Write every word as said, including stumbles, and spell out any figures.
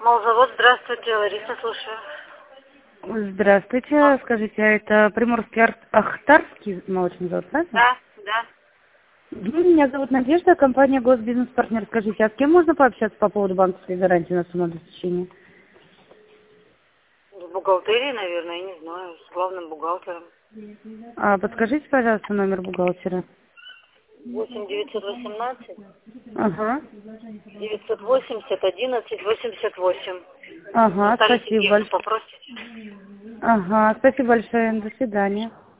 Молзавод, здравствуйте, Лариса, слушаю. Здравствуйте. Скажите, а это Приморский Ар- Ахтарский молочный завод, правильно? Да, да. Мгм, Меня зовут Надежда, компания Госбизнес-партнер. Скажите, а с кем можно пообщаться по поводу банковской гарантии на самообеспечение? В бухгалтерии, наверное, я не знаю, с главным бухгалтером. А подскажите, пожалуйста, номер бухгалтера. восемь девятьсот восемнадцать Ага. девятьсот восемьдесят одиннадцать восемьдесят восемь. Ага, Наталья спасибо Сергеевна, большое. попросите. Ага, спасибо большое. До свидания.